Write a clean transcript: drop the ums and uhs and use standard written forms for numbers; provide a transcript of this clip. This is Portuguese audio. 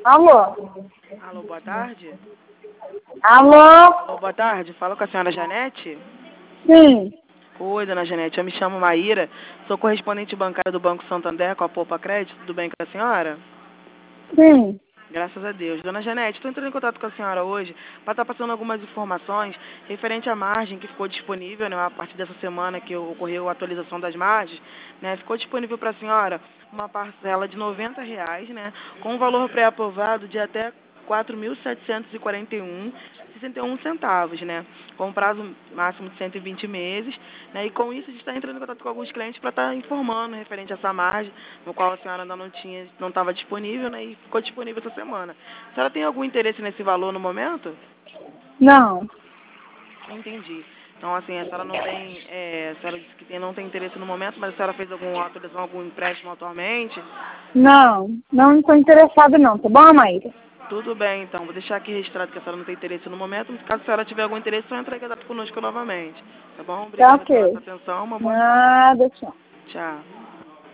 Alô? Alô, boa tarde. Alô? Alô, boa tarde. Fala com a senhora Janete? Sim. Oi, dona Janete. Eu me chamo Maíra. Sou correspondente bancária do Banco Santander com a Poupa Crédito. Tudo bem com a senhora? Sim. Graças a Deus. Dona Janete, estou entrando em contato com a senhora hoje para estar passando algumas informações referente à margem que ficou disponível, né, a partir dessa semana que ocorreu a atualização das margens, né, ficou disponível para a senhora uma parcela de R$ 90, né, com um valor pré-aprovado de até 4.741,61 centavos, né, com um prazo máximo de 120 meses, né, e com isso a gente está entrando em contato com alguns clientes para estar informando referente a essa margem, no qual a senhora ainda não estava disponível, né, e ficou disponível essa semana. A senhora tem algum interesse nesse valor no momento? Não. Entendi. Então, assim, a senhora não tem, a senhora disse que não tem interesse no momento, mas a senhora fez alguma autorização, algum empréstimo atualmente? Não estou interessada não, tá bom, Maíra? Tudo bem, então. Vou deixar aqui registrado que a senhora não tem interesse no momento, mas caso a senhora tiver algum interesse, só entrar em contato conosco novamente. Tá bom? Tá Obrigada pela sua ok. atenção. Uma boa tarde. Nada, tchau. Tchau.